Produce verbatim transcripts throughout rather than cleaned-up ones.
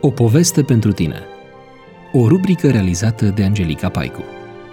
O poveste pentru tine. O rubrică realizată de Angelica Paicu.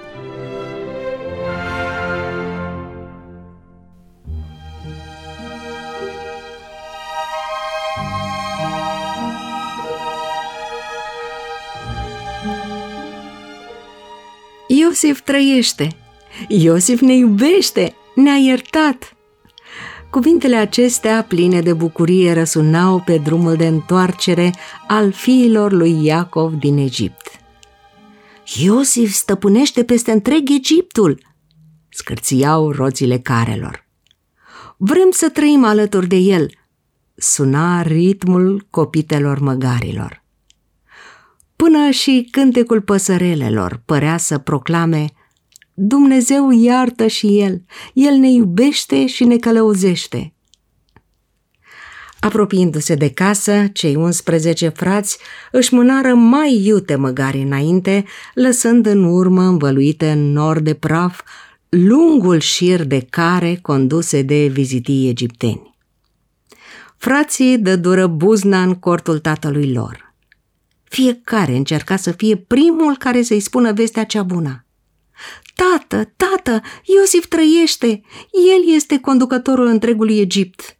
Iosif trăiește! Iosif ne iubește! Ne-a iertat! Cuvintele acestea, pline de bucurie, răsunau pe drumul de întoarcere al fiilor lui Iacov din Egipt. Iosif stăpânește peste întreg Egiptul, scârțiau roțile carelor. Vrem să trăim alături de el, suna ritmul copitelor măgarilor. Până și cântecul păsărelelor părea să proclame: Dumnezeu iartă și El, El ne iubește și ne călăuzește. Apropiindu-se de casă, cei unsprezece frați își mânară mai iute măgari înainte, lăsând în urmă, învăluite în nor de praf, lungul șir de care conduse de vizitii egipteni. Frații dădură buzna în cortul tatălui lor. Fiecare încerca să fie primul care să-i spună vestea cea bună. Tată, tată, Iosif trăiește, el este conducătorul întregului Egipt.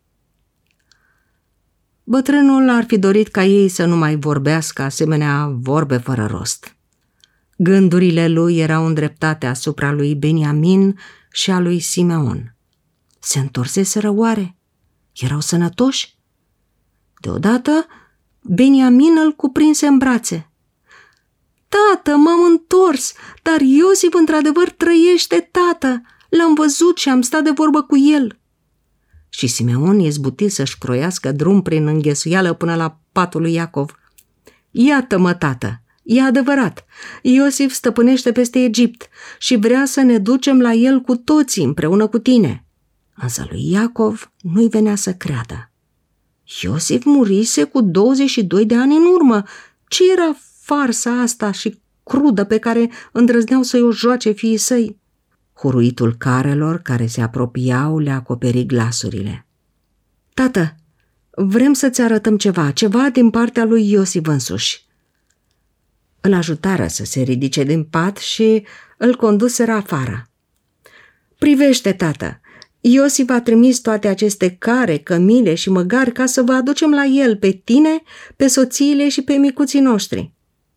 Bătrânul ar fi dorit ca ei să nu mai vorbească asemenea vorbe fără rost. Gândurile lui erau îndreptate asupra lui Beniamin și a lui Simeon. Se întorseseră oare? Erau sănătoși? Deodată, Beniamin îl cuprinse în brațe. Tată, m-am întors, dar Iosif într-adevăr trăiește, tată. L-am văzut și am stat de vorbă cu el. Și Simeon izbuti să-și croiască drum prin înghesuială până la patul lui Iacov. Iată-mă, tată, e adevărat, Iosif stăpânește peste Egipt și vrea să ne ducem la el cu toții împreună cu tine. Însă lui Iacov nu-i venea să creadă. Iosif murise cu douăzeci și doi de ani în urmă. Ce era farsa asta și crudă pe care îndrăzneau să-i o joace fiii săi? Huruitul carelor care se apropiau le acoperi glasurile. Tată, vrem să-ți arătăm ceva, ceva din partea lui Iosif însuși. Îl ajutară să se ridice din pat și îl conduseră afară. Privește, tată, Iosif a trimis toate aceste care, cămile și măgari ca să vă aducem la el, pe tine, pe soțiile și pe micuții noștri.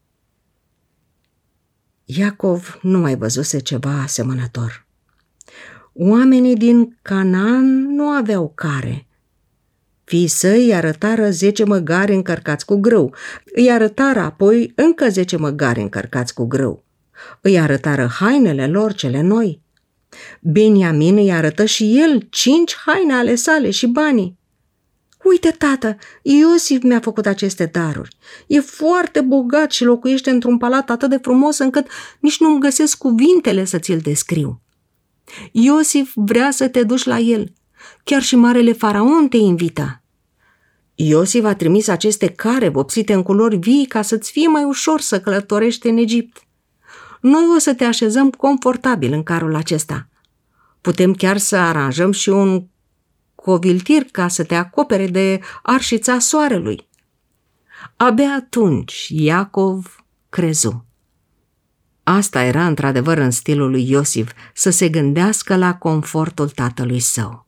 Iacov nu mai văzuse ceva asemănător. Oamenii din Canaan nu aveau care. Fiii săi îi arătară zece măgari încărcați cu grâu, îi arătară apoi încă zece măgari încărcați cu grâu, îi arătară hainele lor cele noi. Beniamin îi arătă și el cinci haine ale sale și banii. Uite, tată, Iosif mi-a făcut aceste daruri. E foarte bogat și locuiește într-un palat atât de frumos încât nici nu-mi găsesc cuvintele să ți-l descriu. Iosif vrea să te duci la el. Chiar și marele faraon te invită. Iosif a trimis aceste care vopsite în culori vii ca să-ți fie mai ușor să călătorești în Egipt. Noi o să te așezăm confortabil în carul acesta. Putem chiar să aranjăm și un coviltir ca să te acopere de arșița soarelui. Abia atunci Iacov crezu. Asta era într-adevăr în stilul lui Iosif, să se gândească la confortul tatălui său.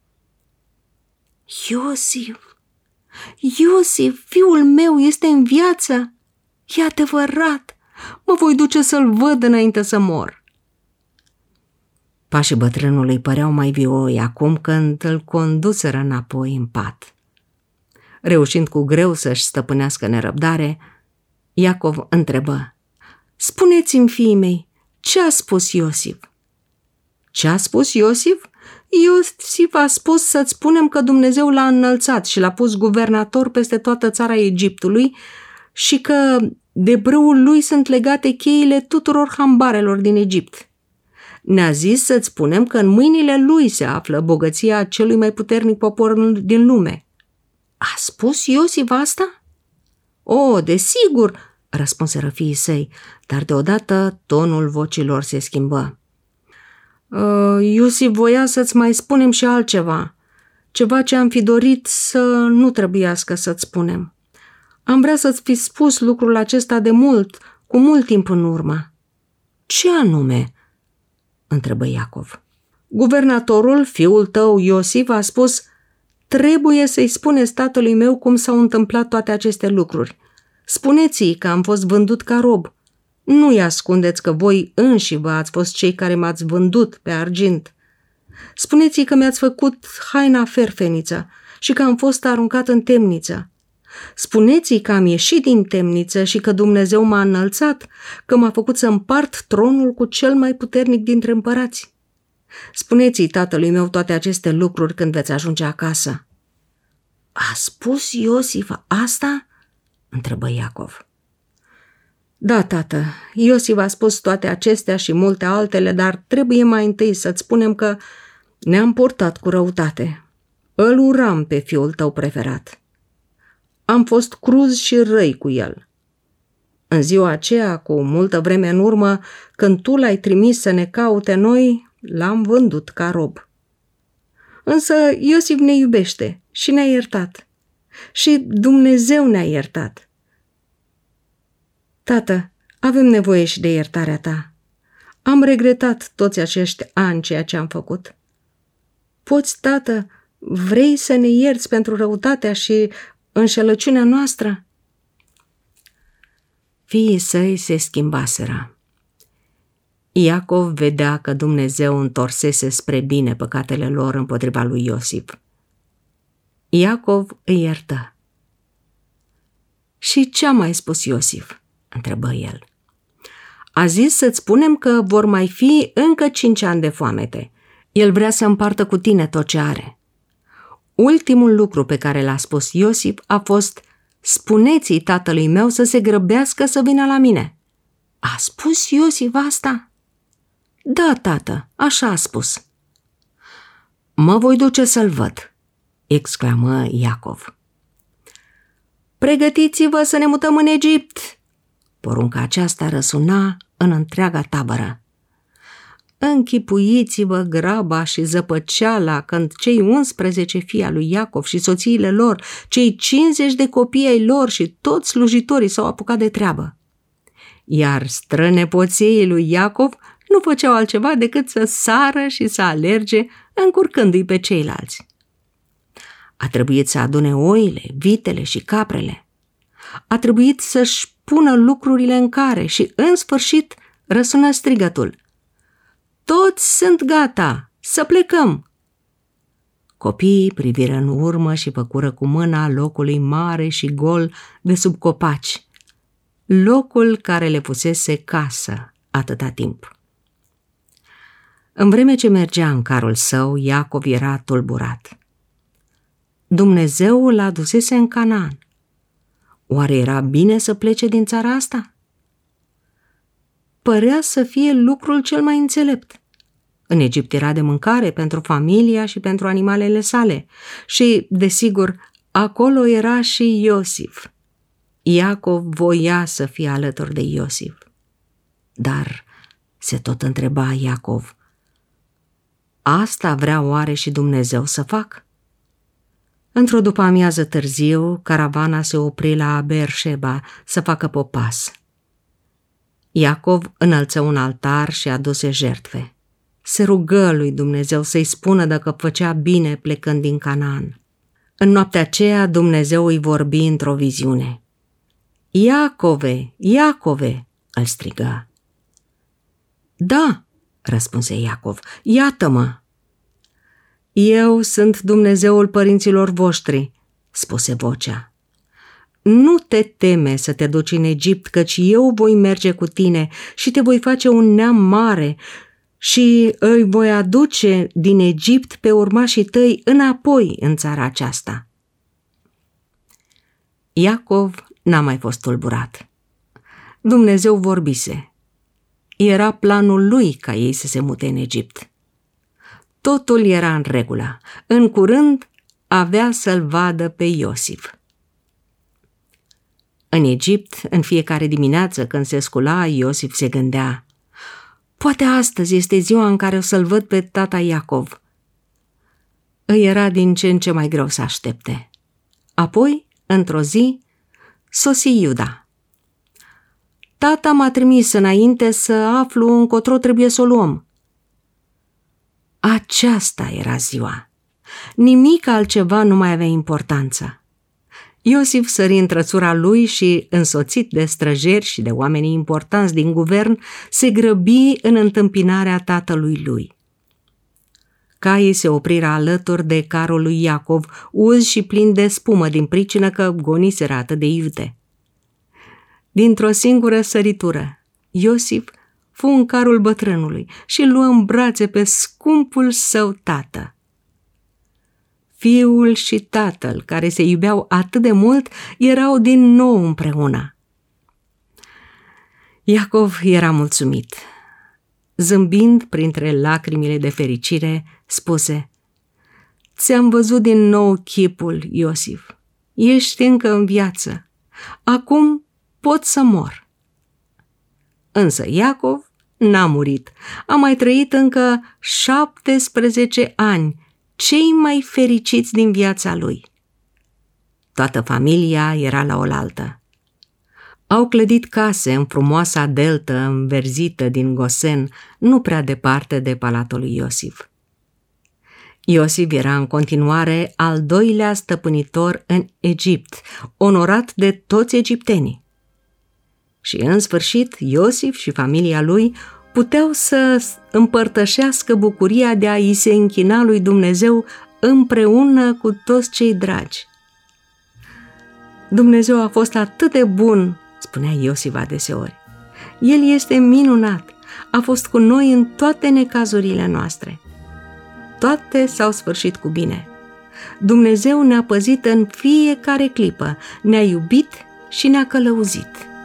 Iosif, Iosif, fiul meu este în viață. E adevărat, mă voi duce să-l văd înainte să mor. Pașii bătrânului păreau mai vioi acum când îl conduseră înapoi în pat. Reușind cu greu să-și stăpânească nerăbdare, Iacov întrebă: Spuneți-mi, fiii mei, ce a spus Iosif? Ce a spus Iosif? Iosif a spus să-ți spunem că Dumnezeu l-a înălțat și l-a pus guvernator peste toată țara Egiptului și că de brâul lui sunt legate cheile tuturor hambarelor din Egipt. Ne-a zis să-ți spunem că în mâinile lui se află bogăția celui mai puternic popor din lume. A spus Iosif asta? O, desigur, răspunseră fiii săi, dar deodată tonul vocilor se schimbă. Iosif voia să-ți mai spunem și altceva, ceva ce am fi dorit să nu trebuiască să-ți spunem. Am vrea să-ți fi spus lucrul acesta de mult, cu mult timp în urmă. Ce anume? Întrebă Iacov. Guvernatorul, fiul tău Iosif, a spus: trebuie să-i spuneți tatălui meu cum s-au întâmplat toate aceste lucruri. Spuneți-i că am fost vândut ca rob. Nu-i ascundeți că voi înși vă ați fost cei care m-ați vândut pe argint. Spuneți-i că mi-ați făcut haina ferfeniță și că am fost aruncat în temniță. Spuneți-i că am ieșit din temniță și că Dumnezeu m-a înălțat, că m-a făcut să împart tronul cu cel mai puternic dintre împărați. Spuneți-i tatălui meu toate aceste lucruri când veți ajunge acasă. A spus Iosif asta? Întrebă Iacov. Da, tată, Iosif a spus toate acestea și multe altele, dar trebuie mai întâi să-ți spunem că ne-am purtat cu răutate. Îl uram pe fiul tău preferat. Am fost cruz și răi cu el. În ziua aceea, cu multă vreme în urmă, când tu l-ai trimis să ne caute noi, l-am vândut ca rob. Însă Iosif ne iubește și ne-a iertat. Și Dumnezeu ne-a iertat. Tată, avem nevoie și de iertarea ta. Am regretat toți acești ani ceea ce am făcut. Poți, tată, vrei să ne ierți pentru răutatea și înșelăciunea noastră? Fiii săi se schimbaseră. Iacov vedea că Dumnezeu întorsese spre bine păcatele lor împotriva lui Iosif. Iacov îi iertă. Și ce a mai spus Iosif? Întrebă el. A zis să-ți spunem că vor mai fi încă cinci ani de foamete. El vrea să împartă cu tine tot ce are. Ultimul lucru pe care l-a spus Iosif a fost: spuneți-i tatălui meu să se grăbească să vină la mine. A spus Iosif asta? Da, tată, așa a spus. Mă voi duce să-l văd, exclamă Iacov. Pregătiți-vă să ne mutăm în Egipt. Porunca aceasta răsuna în întreaga tabără. Închipuiți-vă graba și zăpăceala când cei unsprezece fii al lui Iacov și soțiile lor, cei cincizeci de copii ai lor și toți slujitorii s-au apucat de treabă. Iar strănepoții lui Iacov nu făceau altceva decât să sară și să alerge, încurcându-i pe ceilalți. A trebuit să adune oile, vitele și caprele. A trebuit să-și pună lucrurile în care și, în sfârșit, răsună strigătul: toți sunt gata, să plecăm! Copiii priviră în urmă și făcură cu mâna locului mare și gol de sub copaci, locul care le fusese casă atâta timp. În vreme ce mergea în carul său, Iacov era tulburat. Dumnezeu îl adusese în Canaan. Oare era bine să plece din țara asta? Părea să fie lucrul cel mai înțelept. În Egipt era de mâncare pentru familia și pentru animalele sale și, desigur, acolo era și Iosif. Iacov voia să fie alături de Iosif. Dar se tot întreba Iacov: asta vrea oare și Dumnezeu să fac? Într-o după-amiază târziu, caravana se opri la Beersheba să facă popas. Iacov înălță un altar și aduse jertfe. Se rugă lui Dumnezeu să-i spună dacă făcea bine plecând din Canaan. În noaptea aceea Dumnezeu îi vorbi într-o viziune. Iacove, Iacove, îl strigă. Da, răspunse Iacov, iată-mă. Eu sunt Dumnezeul părinților voștri, spuse vocea. Nu te teme să te duci în Egipt, căci eu voi merge cu tine și te voi face un neam mare și îi voi aduce din Egipt pe urmașii tăi înapoi în țara aceasta. Iacov n-a mai fost tulburat. Dumnezeu vorbise. Era planul lui ca ei să se mute în Egipt. Totul era în regulă. În curând avea să-l vadă pe Iosif. În Egipt, în fiecare dimineață când se scula, Iosif se gândea: poate astăzi este ziua în care o să-l văd pe tata Iacov. Îi era din ce în ce mai greu să aștepte. Apoi, într-o zi, sosi Iuda. Tata m-a trimis înainte să aflu încotro trebuie să o luăm. Aceasta era ziua. Nimic altceva nu mai avea importanță. Iosif sări în trăsura lui și, însoțit de străjeri și de oamenii importanți din guvern, se grăbi în întâmpinarea tatălui lui. Caii se opriră alături de carul lui Iacov, uz și plin de spumă din pricină că goniseră atât de iute. Dintr-o singură săritură, Iosif fu în carul bătrânului și luă în brațe pe scumpul său tată. Fiul și tatăl, care se iubeau atât de mult, erau din nou împreună. Iacov era mulțumit. Zâmbind printre lacrimile de fericire, spuse: Ți-am văzut din nou chipul, Iosif. Ești încă în viață. Acum pot să mor. Însă Iacov n-a murit. A mai trăit încă șaptesprezece ani, cei mai fericiți din viața lui. Toată familia era la oaltă. Au clădit case în frumoasa deltă înverzită din Gosen, nu prea departe de palatul lui Iosif. Iosif era în continuare al doilea stăpânitor în Egipt, onorat de toți egiptenii. Și în sfârșit, Iosif și familia lui puteau să împărtășească bucuria de a-i se închina lui Dumnezeu împreună cu toți cei dragi. Dumnezeu a fost atât de bun, spunea Iosif adeseori. El este minunat, a fost cu noi în toate necazurile noastre. Toate s-au sfârșit cu bine. Dumnezeu ne-a păzit în fiecare clipă, ne-a iubit și ne-a călăuzit.